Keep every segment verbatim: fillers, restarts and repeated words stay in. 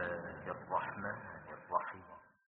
الله الرحمن الرحيم.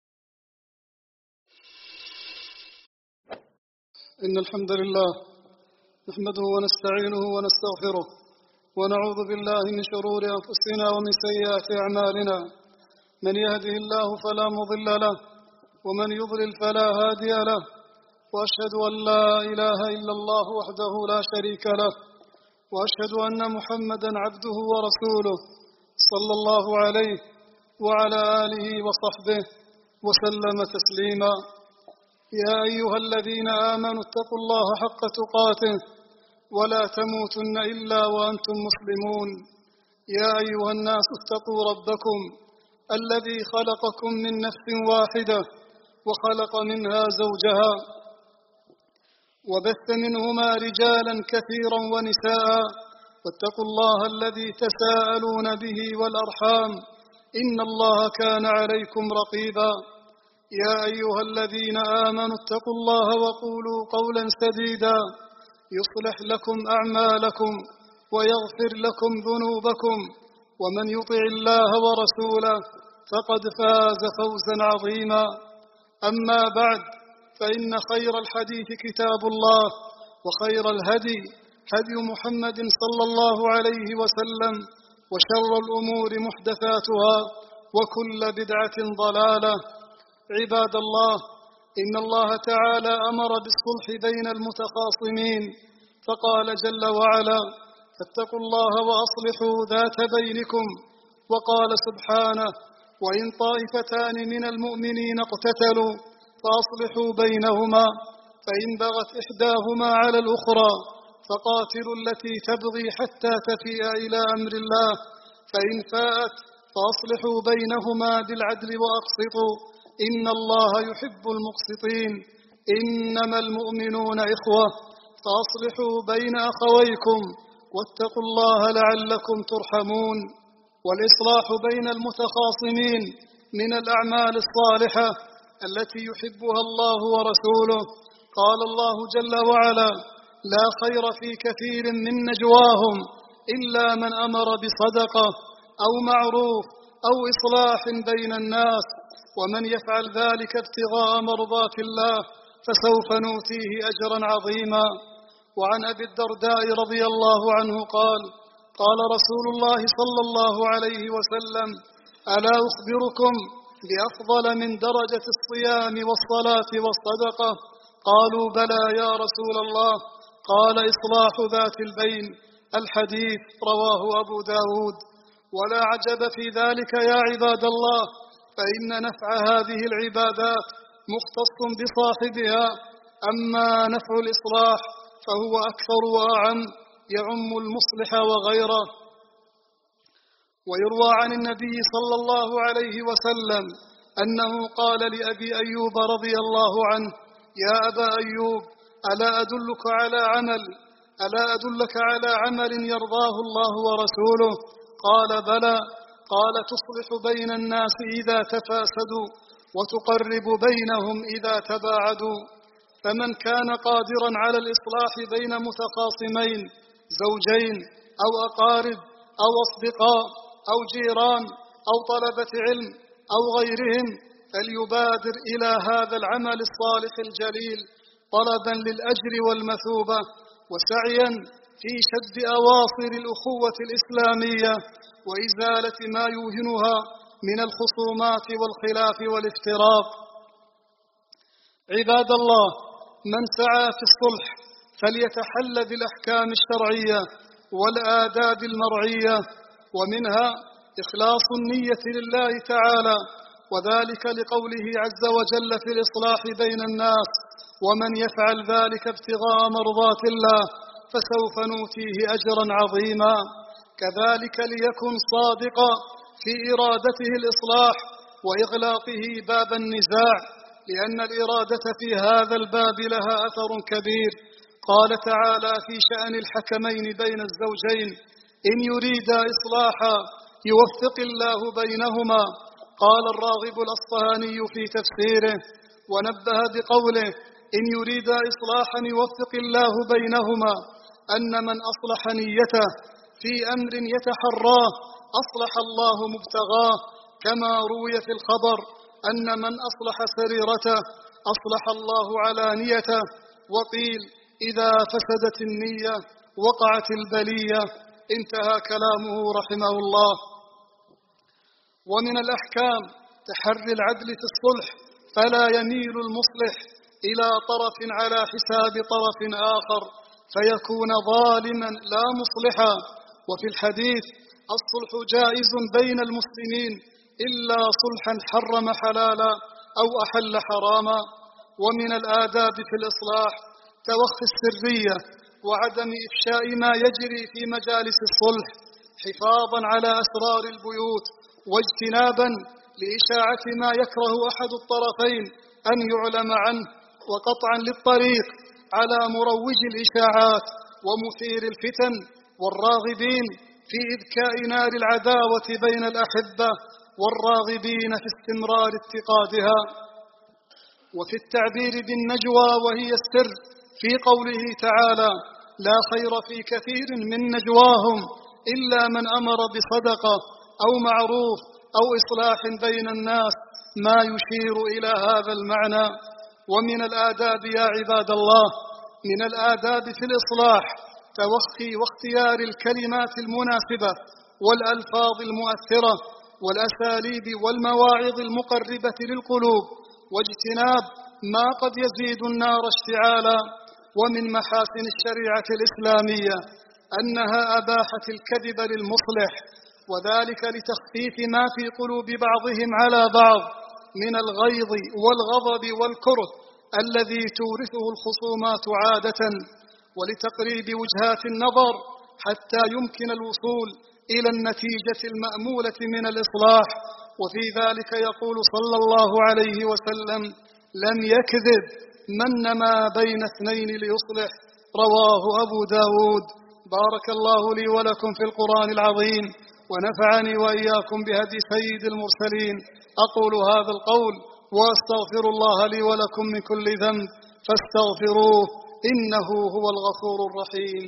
إن الحمد لله نحمده ونستعينه ونستغفره ونعوذ بالله من شرور أنفسنا ومن سيئات أعمالنا. من يهده الله فلا مضل له ومن يضلل فلا هادي له، وأشهد أن لا إله إلا الله وحده لا شريك له، وأشهد أن محمدا عبده ورسوله صلى الله عليه وعلى آله وصحبه وسلم تسليما. يا أيها الذين آمنوا اتقوا الله حق تقاته ولا تموتن إلا وأنتم مسلمون. يا أيها الناس اتقوا ربكم الذي خلقكم من نفس واحدة وخلق منها زوجها وبث منهما رجالا كثيرا ونساء، واتقوا الله الذي تساءلون به والأرحام إن الله كان عليكم رقيبا. يا أيها الذين آمنوا اتقوا الله وقولوا قولا سديدا يصلح لكم أعمالكم ويغفر لكم ذنوبكم، ومن يطع الله ورسوله فقد فاز فوزا عظيما. أما بعد، فإن خير الحديث كتاب الله، وخير الهدي هدي محمد صلى الله عليه وسلم، وشر الأمور محدثاتها وكل بدعة ضلالة. عباد الله، إن الله تعالى أمر بالصلح بين المتخاصمين، فقال جل وعلا: فاتقوا الله وأصلحوا ذات بينكم. وقال سبحانه: وإن طائفتان من المؤمنين اقتتلوا فأصلحوا بينهما، فإن بغت إحداهما على الأخرى فقاتلوا التي تبغي حتى تفيء إلى أمر الله، فإن فاءت فأصلحوا بينهما بالعدل وأقسطوا إن الله يحب المقسطين. إنما المؤمنون إخوة فأصلحوا بين أخويكم واتقوا الله لعلكم ترحمون. والإصلاح بين المتخاصمين من الأعمال الصالحة التي يحبها الله ورسوله. قال الله جل وعلا: لا خير في كثير من نجواهم إلا من أمر بصدقة أو معروف أو إصلاح بين الناس، ومن يفعل ذلك ابتغاء مرضات الله فسوف نؤتيه أجرا عظيما. وعن أبي الدرداء رضي الله عنه قال: قال رسول الله صلى الله عليه وسلم: ألا أخبركم بأفضل من درجة الصيام والصلاة والصدقة؟ قالوا: بلى يا رسول الله. قال: إصلاح ذات البين. الحديث رواه أبو داود. ولا عجب في ذلك يا عباد الله، فإن نفع هذه العبادات مختص بصاحبها، أما نفع الإصلاح فهو أكثر وأعم، يعم المصلح وغيره. ويروى عن النبي صلى الله عليه وسلم أنه قال لأبي أيوب رضي الله عنه: يا أبا أيوب، ألا أدلك على عمل ألا أدلك على عمل يرضاه الله ورسوله؟ قال: بلى. قال: تصلح بين الناس إذا تفاسدوا وتقرب بينهم إذا تباعدوا. فمن كان قادرا على الإصلاح بين متخاصمين، زوجين أو أقارب أو أصدقاء أو جيران أو طلبة علم أو غيرهم، فليبادر إلى هذا العمل الصالح الجليل طلبا للأجر والمثوبة، وسعيا في شد أواصر الأخوة الإسلامية وإزالة ما يوهنها من الخصومات والخلاف والافتراق. عباد الله، من سعى في الصلح فليتحل بالأحكام الشرعية والآداب المرعية، ومنها إخلاص النية لله تعالى، وذلك لقوله عز وجل في الإصلاح بين الناس: ومن يفعل ذلك ابتغاء مرضات الله فسوف نؤتيه أجرا عظيما. كذلك ليكن صادقا في إرادته الإصلاح وإغلاقه باب النزاع، لأن الإرادة في هذا الباب لها أثر كبير. قال تعالى في شأن الحكمين بين الزوجين: إن يريدا إصلاحا يوفق الله بينهما. قال الراغب الأصفهاني في تفسيره ونبه بقوله: إن يريدا إصلاحا يوفق الله بينهما، أن من أصلح نيته في أمر يتحراه أصلح الله مبتغاه، كما روي في الخبر أن من أصلح سريرته أصلح الله علانيته، وقيل إذا فسدت النية وقعت البلية. انتهى كلامه رحمه الله. ومن الأحكام تحري العدل في الصلح، فلا يميل المصلح إلى طرف على حساب طرف آخر فيكون ظالما لا مصلحا. وفي الحديث: الصلح جائز بين المسلمين إلا صلحا حرم حلالا أو أحل حراما. ومن الآداب في الإصلاح توخي السرية وعدم إفشاء ما يجري في مجالس الصلح، حفاظا على أسرار البيوت واجتنابا لإشاعة ما يكره أحد الطرفين أن يعلم عنه، وقطعا للطريق على مروج الإشاعات ومثير الفتن والراغبين في إذكاء نار العداوة بين الأحبة والراغبين في استمرار اتقادها. وفي التعبير بالنجوى وهي السر في قوله تعالى: لا خير في كثير من نجواهم إلا من أمر بصدقة أو معروف أو إصلاح بين الناس، ما يشير إلى هذا المعنى. ومن الآداب يا عباد الله، من الآداب في الإصلاح توخي واختيار الكلمات المناسبة والألفاظ المؤثرة والأساليب والمواعظ المقربة للقلوب، واجتناب ما قد يزيد النار اشتعالا. ومن محاسن الشريعة الإسلامية أنها أباحت الكذب للمصلح، وذلك لتخفيف ما في قلوب بعضهم على بعض من الغيظ والغضب والكره الذي تورثه الخصومات عادة، ولتقريب وجهات النظر حتى يمكن الوصول إلى النتيجة المأمولة من الإصلاح. وفي ذلك يقول صلى الله عليه وسلم: لم يكذب من نما بين اثنين ليصلح. رواه أبو داود. بارك الله لي ولكم في القرآن العظيم، ونفعني وإياكم بهدي سيد المرسلين. أقول هذا القول وأستغفر الله لي ولكم من كل ذنب فاستغفروه إنه هو الغفور الرحيم.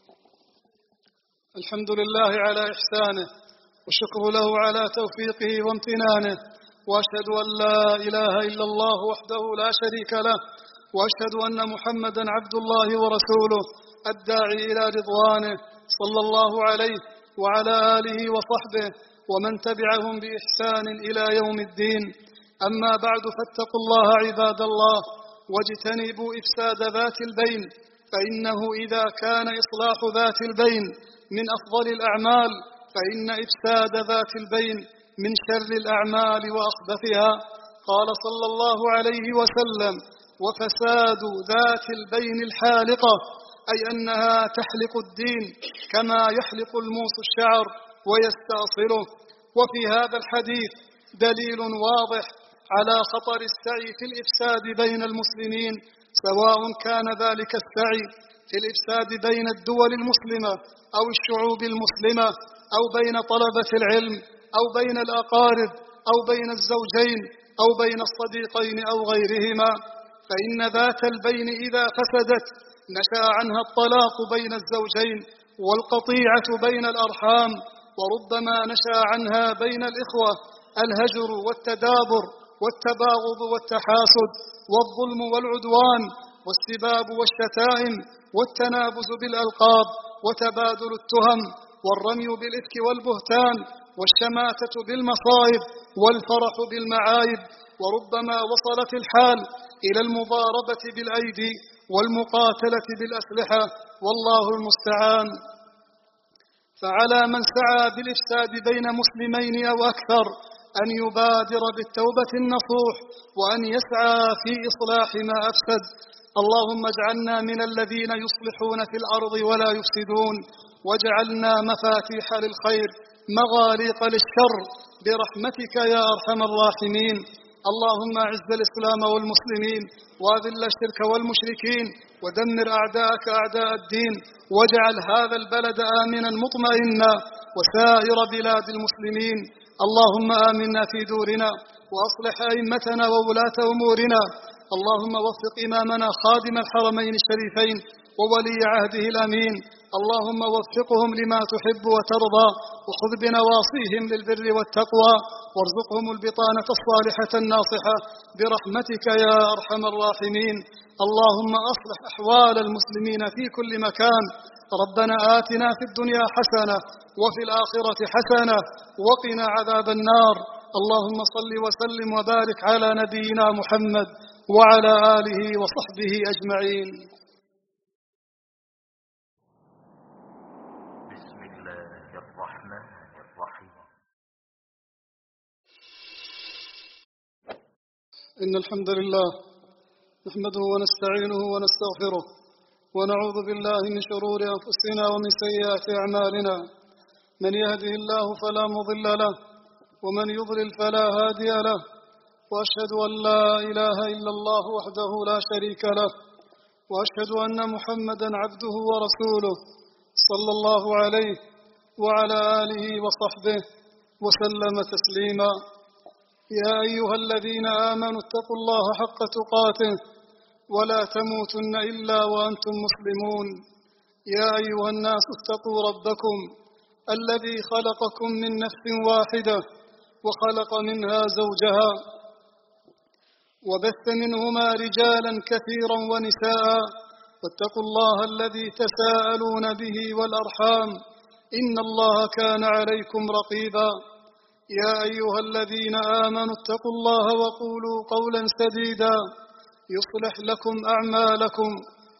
الحمد لله على إحسانه، والشكر له على توفيقه وامتنانه، وأشهد أن لا إله إلا الله وحده لا شريك له، وأشهد أن محمدا عبد الله ورسوله الداعي إلى رضوانه، صلى الله عليه وعلى آله وصحبه ومن تبعهم بإحسان إلى يوم الدين. أما بعد، فاتقوا الله عباد الله، واجتنبوا إفساد ذات البين، فإنه إذا كان إصلاح ذات البين من أفضل الأعمال، فإن إفساد ذات البين من شر الأعمال وأخبثها. قال صلى الله عليه وسلم: وفساد ذات البين الحالقة، أي أنها تحلق الدين كما يحلق الموس الشعر ويستأصله. وفي هذا الحديث دليل واضح على خطر السعي في الإفساد بين المسلمين، سواء كان ذلك السعي في الإفساد بين الدول المسلمة أو الشعوب المسلمة، أو بين طلبة العلم، أو بين الأقارب، أو بين الزوجين، أو بين الصديقين أو غيرهما. فإن ذات البين إذا فسدت نشأ عنها الطلاق بين الزوجين والقطيعة بين الأرحام، وربما نشأ عنها بين الإخوة الهجر والتدابر والتباغض والتحاسد والظلم والعدوان والسباب والشتائم والتنابز بالألقاب وتبادل التهم والرمي بالإفك والبهتان والشماتة بالمصائب والفرح بالمعايب، وربما وصلت الحال إلى المضاربة بالأيدي والمقاتلة بالأسلحة، والله المستعان. فعلى من سعى بالإفساد بين مسلمين أو أكثر أن يبادر بالتوبة النصوح، وأن يسعى في إصلاح ما أفسد. اللهم اجعلنا من الذين يصلحون في الأرض ولا يفسدون، واجعلنا مفاتيح للخير مغاليق للشر برحمتك يا أرحم الراحمين. اللهم اعز الإسلام والمسلمين، وأذل الشرك والمشركين، ودمر أعداءك أعداء الدين، واجعل هذا البلد آمنا مطمئنا وسائر بلاد المسلمين. اللهم آمنا في دورنا، وأصلح أئمتنا وولاة أمورنا. اللهم وفق إمامنا خادم الحرمين الشريفين وولي عهده الأمين اللهم وفقهم لما تحب وترضى، وخذ بنواصيهم للبر والتقوى، وارزقهم البطانة الصالحة الناصحة برحمتك يا أرحم الراحمين. اللهم أصلح أحوال المسلمين في كل مكان. ربنا آتنا في الدنيا حسنة وفي الآخرة حسنة وقنا عذاب النار. اللهم صل وسلم وبارك على نبينا محمد وعلى آله وصحبه أجمعين. بسم الله الرحمن الرحيم. إن الحمد لله نحمده ونستعينه ونستغفره ونعوذ بالله من شرور أنفسنا ومن سيئات أعمالنا. من يهده الله فلا مضل له ومن يضلل فلا هادي له، وأشهد أن لا إله إلا الله وحده لا شريك له، وأشهد أن محمدا عبده ورسوله صلى الله عليه وعلى آله وصحبه وسلم تسليما. يا أيها الذين آمنوا اتقوا الله حق تقاته ولا تموتن إلا وأنتم مسلمون. يا أيها الناس اتقوا ربكم الذي خلقكم من نفس واحدة وخلق منها زوجها وبث منهما رجالا كثيرا ونساء، واتقوا الله الذي تساءلون به والأرحام إن الله كان عليكم رقيبا. يا أيها الذين آمنوا اتقوا الله وقولوا قولا سديدا يصلح لكم أعمالكم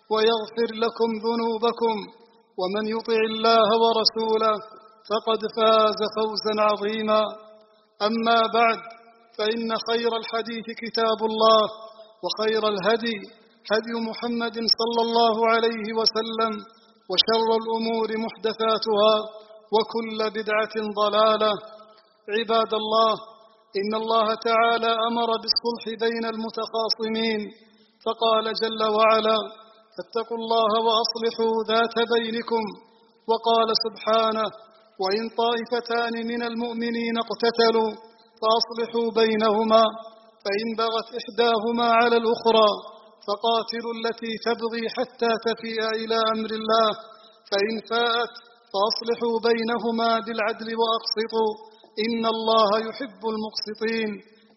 ويغفر لكم ذنوبكم، ومن يطع الله ورسوله فقد فاز فوزا عظيما. أما بعد، فإن خير الحديث كتاب الله، وخير الهدي هدي محمد صلى الله عليه وسلم، وشر الأمور محدثاتها وكل بدعة ضلالة. عباد الله، إن الله تعالى أمر بالصلح بين المتخاصمين، فقال جل وعلا: فاتقوا الله وأصلحوا ذات بينكم. وقال سبحانه: وإن طائفتان من المؤمنين اقتتلوا فأصلحوا بينهما، فإن بغت إحداهما على الأخرى فقاتلوا التي تبغي حتى تفيء إلى أمر الله، فإن فاءت فأصلحوا بينهما بالعدل وأقسطوا إن الله يحب المقسطين.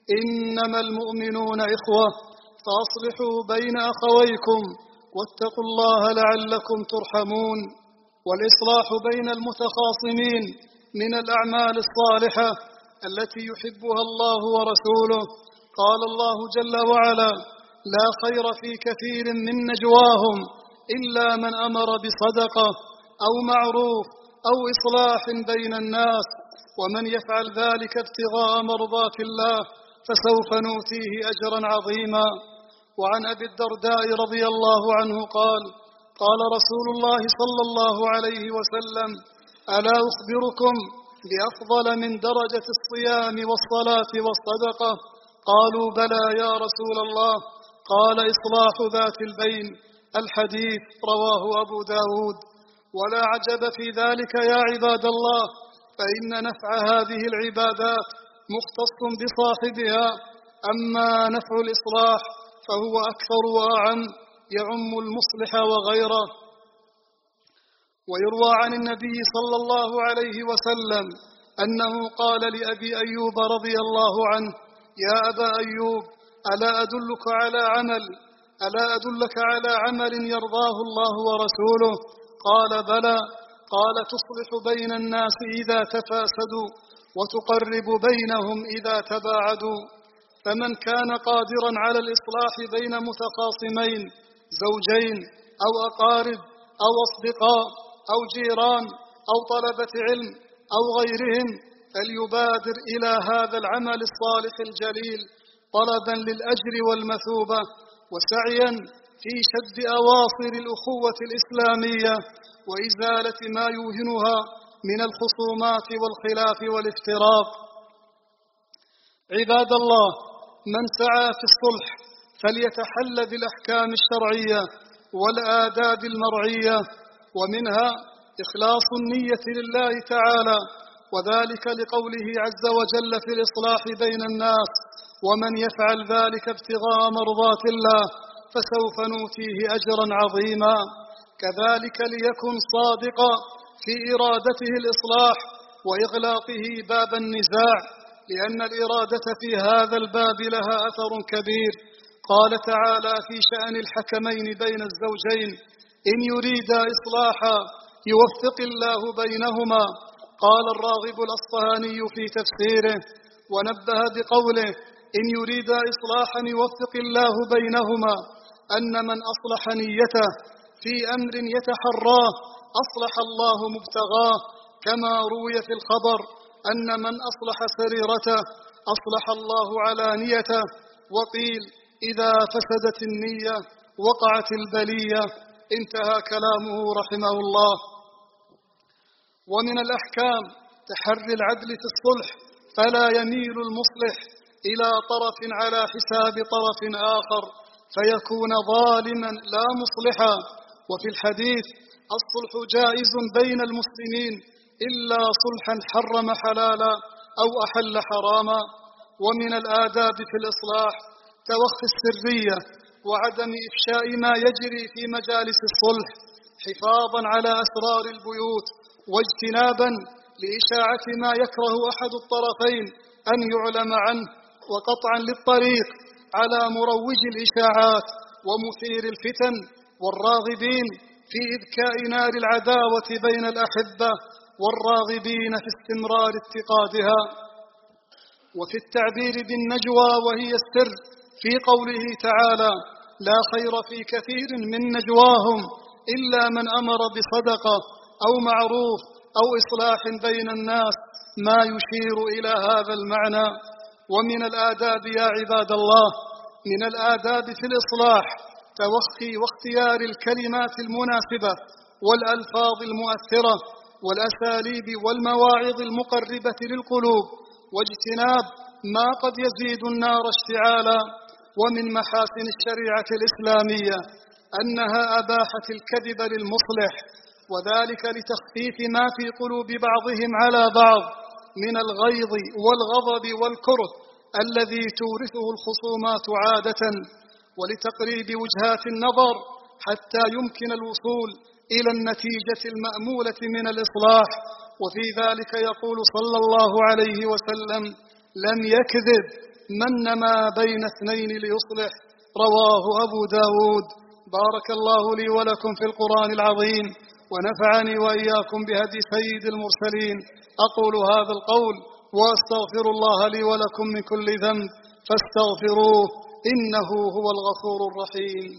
إنما المؤمنون إخوة فأصلحوا بين أخويكم واتقوا الله لعلكم ترحمون. والإصلاح بين المتخاصمين من الأعمال الصالحة التي يحبها الله ورسوله. قال الله جل وعلا: لا خير في كثير من نجواهم إلا من أمر بصدقة أو معروف أو إصلاح بين الناس، ومن يفعل ذلك ابتغاء مرضات الله فسوف نؤتيه أجرا عظيما. وعن أبي الدرداء رضي الله عنه قال: قال رسول الله صلى الله عليه وسلم: ألا أخبركم بأفضل من درجة الصيام والصلاة والصدقة؟ قالوا: بلى يا رسول الله. قال: إصلاح ذات البين. الحديث رواه أبو داود. ولا عجب في ذلك يا عباد الله، فإن نفع هذه العبادات مختص بصاحبها، أما نفع الإصلاح فهو أكثر وأعم، يعم المصلح وغيره. ويروى عن النبي صلى الله عليه وسلم أنه قال لأبي أيوب رضي الله عنه: يا أبا أيوب، ألا أدلك على عمل ألا أدلك على عمل يرضاه الله ورسوله؟ قال: بلى. قال: تصلح بين الناس إذا تفاسدوا وتقرب بينهم إذا تباعدوا. فمن كان قادرا على الإصلاح بين متخاصمين، زوجين أو أقارب أو أصدقاء أو جيران أو طلبة علم أو غيرهم، فليبادر إلى هذا العمل الصالح الجليل طلبا للأجر والمثوبة، وسعيا في شد أواصر الأخوة الإسلامية وإزالة ما يوهنها من الخصومات والخلاف والافتراق. عباد الله، من سعى في الصلح فليتحل بالأحكام الشرعية والآداب المرعية، ومنها إخلاص النية لله تعالى، وذلك لقوله عز وجل في الإصلاح بين الناس: ومن يفعل ذلك ابتغاء مرضات الله فسوف نؤتيه أجرا عظيما. كذلك ليكن صادقا في إرادته الإصلاح وإغلاقه باب النزاع، لأن الإرادة في هذا الباب لها أثر كبير. قال تعالى في شأن الحكمين بين الزوجين: إن يريدا إصلاحا يوفق الله بينهما. قال الراغب الأصفهاني في تفسيره ونبه بقوله: إن يريدا إصلاحا يوفق الله بينهما، أن من أصلح نيته في أمر يتحراه أصلح الله مبتغاه، كما روي في الخبر أن من أصلح سريرته أصلح الله علانيته. وقيل: إذا فسدت النية وقعت البلية. انتهى كلامه رحمه الله. ومن الأحكام تحري العدل في الصلح، فلا يميل المصلح إلى طرف على حساب طرف آخر فيكون ظالما لا مصلحا. وفي الحديث: الصلح جائز بين المسلمين إلا صلحا حرم حلالا أو أحل حراما. ومن الآداب في الإصلاح توخي السرية وعدم إفشاء ما يجري في مجالس الصلح، حفاظا على أسرار البيوت واجتنابا لإشاعة ما يكره أحد الطرفين أن يعلم عنه، وقطعا للطريق على مروج الإشاعات ومثير الفتن والراغبين في إذكاء نار العداوة بين الأحبة والراغبين في استمرار اتقادها. وفي التعبير بالنجوى وهي السر في قوله تعالى: لا خير في كثير من نجواهم إلا من أمر بصدقة أو معروف أو إصلاح بين الناس، ما يشير إلى هذا المعنى. ومن الآداب يا عباد الله، من الآداب في الإصلاح توخي واختيار الكلمات المناسبة والألفاظ المؤثرة والأساليب والمواعظ المقربة للقلوب، واجتناب ما قد يزيد النار اشتعالا. ومن محاسن الشريعة الإسلامية أنها أباحت الكذب للمصلح، وذلك لتخفيف ما في قلوب بعضهم على بعض من الغيظ والغضب والكره الذي تورثه الخصومات عادة، ولتقريب وجهات النظر حتى يمكن الوصول إلى النتيجة المأمولة من الإصلاح. وفي ذلك يقول صلى الله عليه وسلم: لم يكذب من نما بين اثنين ليصلح. رواه أبو داود. بارك الله لي ولكم في القرآن العظيم، ونفعني وإياكم بهدي سيد المرسلين. أقول هذا القول وأستغفر الله لي ولكم من كل ذنب فاستغفروه إنه هو الغفور الرحيم.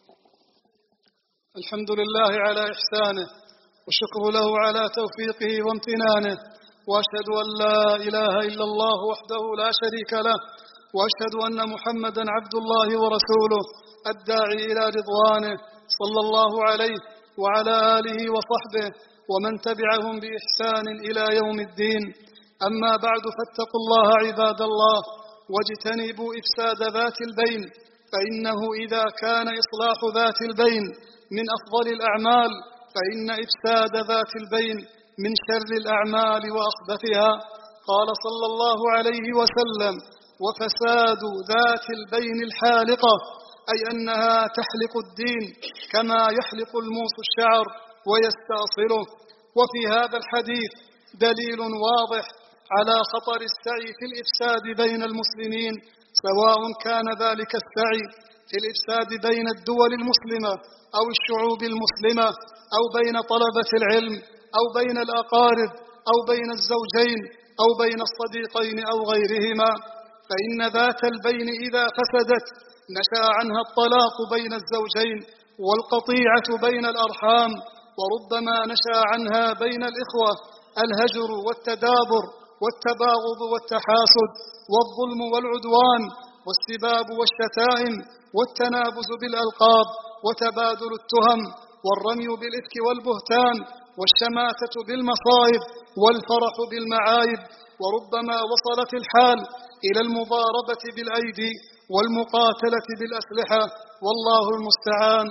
الحمد لله على إحسانه، والشكر له على توفيقه وامتنانه، وأشهد أن لا إله إلا الله وحده لا شريك له، وأشهد أن محمدا عبد الله ورسوله الداعي إلى رضوانه، صلى الله عليه وعلى آله وصحبه ومن تبعهم بإحسان إلى يوم الدين. أما بعد، فاتقوا الله عباد الله، واجتنبوا إفساد ذات البين، فإنه إذا كان إصلاح ذات البين من أفضل الأعمال، فإن إفساد ذات البين من شر الأعمال وأخبثها. قال صلى الله عليه وسلم: وفساد ذات البين الحالقة، أي أنها تحلق الدين كما يحلق الموس الشعر ويستأصله. وفي هذا الحديث دليل واضح على خطر السعي في الإفساد بين المسلمين، سواء كان ذلك السعي في الإفساد بين الدول المسلمة أو الشعوب المسلمة، أو بين طلبة العلم، أو بين الأقارب، أو بين الزوجين، أو بين الصديقين أو غيرهما. فإن ذات البين إذا فسدت نشأ عنها الطلاق بين الزوجين والقطيعة بين الأرحام، وربما نشأ عنها بين الإخوة الهجر والتدابر والتباغض والتحاسد والظلم والعدوان والسباب والشتائم والتنابز بالألقاب وتبادل التهم والرمي بالإفك والبهتان والشماتة بالمصائب والفرح بالمعايب، وربما وصلت الحال إلى المضاربة بالأيدي والمقاتلة بالأسلحة، والله المستعان.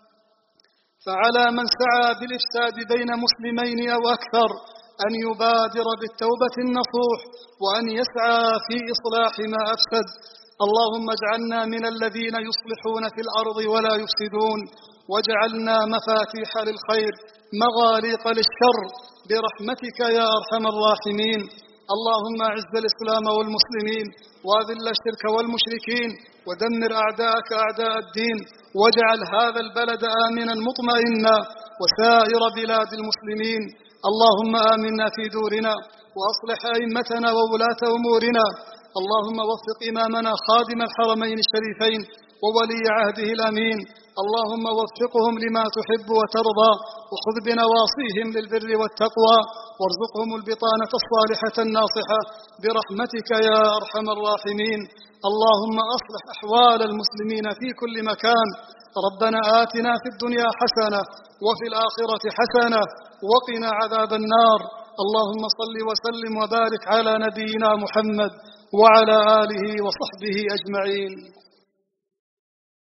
فعلى من سعى بالإفساد بين مسلمين أو أكثر أن يبادر بالتوبة النصوح، وأن يسعى في إصلاح ما أفسد. اللهم اجعلنا من الذين يصلحون في الأرض ولا يفسدون، واجعلنا مفاتيح للخير مغاليق للشر برحمتك يا أرحم الراحمين. اللهم أعز الإسلام والمسلمين وأذل الشرك والمشركين ودمر أعداءك أعداء الدين، واجعل هذا البلد آمنا مطمئنا وسائر بلاد المسلمين. اللهم آمنا في دورنا وأصلح أئمتنا وولاة أمورنا. اللهم وفق إمامنا خادم الحرمين الشريفين وولي عهده الأمين، اللهم وفقهم لما تحب وترضى، وخذ بنواصيهم للبر والتقوى، وارزقهم البطانة الصالحة الناصحة برحمتك يا أرحم الراحمين. اللهم أصلح أحوال المسلمين في كل مكان. ربنا آتنا في الدنيا حسنة وفي الآخرة حسنة وقنا عذاب النار. اللهم صل وسلم وبارك على نبينا محمد وعلى آله وصحبه أجمعين.